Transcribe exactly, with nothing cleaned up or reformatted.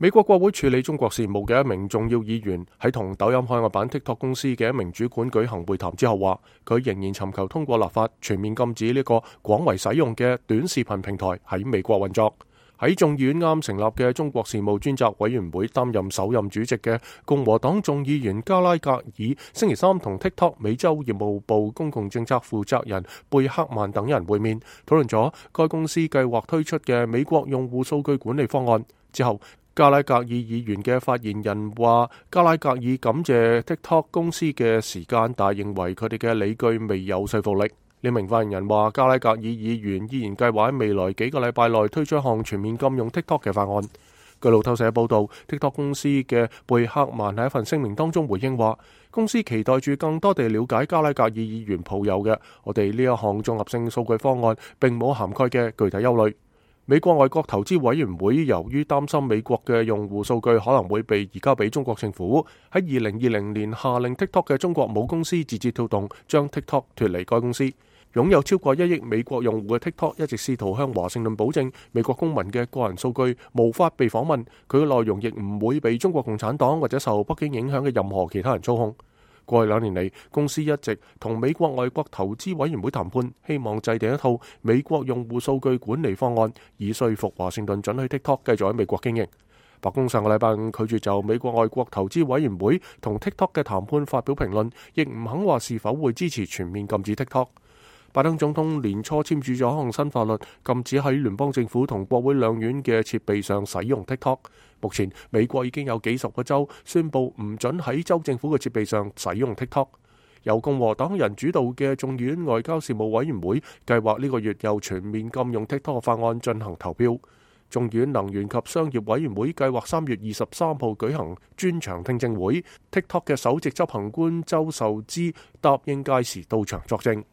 美國國會處理中國事務嘅一名重要議員喺同抖音海外版 TikTok 公司嘅一名主管舉行會談之後話，佢仍然尋求通過立法全面禁止呢個廣為使用嘅短視頻平台喺美國運作。喺眾議院啱成立嘅中國事務專責委員會擔任首任主席嘅共和黨眾議員加拉格爾星期三同 TikTok 美洲業務部公共政策負責人貝克曼等人會面，討論咗該公司計劃推出嘅美國用戶數據管理方案。之後加拉格爾議員嘅發言人話，加拉格爾感謝 TikTok 公司嘅時間，但認為佢哋嘅理據未有說服力。呢名發言人話，加拉格爾議員依然計劃喺未來幾個禮拜內推出一項全面禁用 TikTok 嘅法案。據路透社報道， TikTok 公司嘅貝克曼喺一份聲明當中回應話，公司期待住更多地了解加拉格爾議員抱有嘅我哋呢一項綜合性數據方案並冇涵蓋嘅具體憂慮。美國外國投資委員會由於擔心美國嘅用戶數據可能會被移交俾中國政府，喺二零二零年下令 TikTok 嘅中國母公司字節跳動將 TikTok 脫離該公司。擁有超過一億美國用戶嘅 TikTok 一直試圖向華盛頓保證美國公民嘅個人數據無法被訪問，佢嘅內容亦唔會被中國共產黨或者受北京影響嘅任何其他人操控。過去兩年嚟，公司一直同美國外國投資委員會談判，希望制定一套美國用戶數據管理方案，以說服華盛頓准許 TikTok 繼續喺美國經營。白宮上個禮拜五拒絕就美國外國投資委員會同 TikTok 嘅談判發表評論，亦唔肯話是否會支持全面禁止 TikTok。拜登總統年初簽署咗一項新法律，禁止喺聯邦政府同國會兩院嘅設備上使用 TikTok。目前美國已經有幾十個州宣布唔准喺州政府嘅設備上使用 TikTok。由共和黨人主導嘅眾議院外交事務委員會計劃呢個月就全面禁用 TikTok 嘅法案進行投票。眾議院能源及商業委員會計劃三月二十三號舉行專場聽證會，TikTok 嘅首席執行官周受資答應屆時到場作證。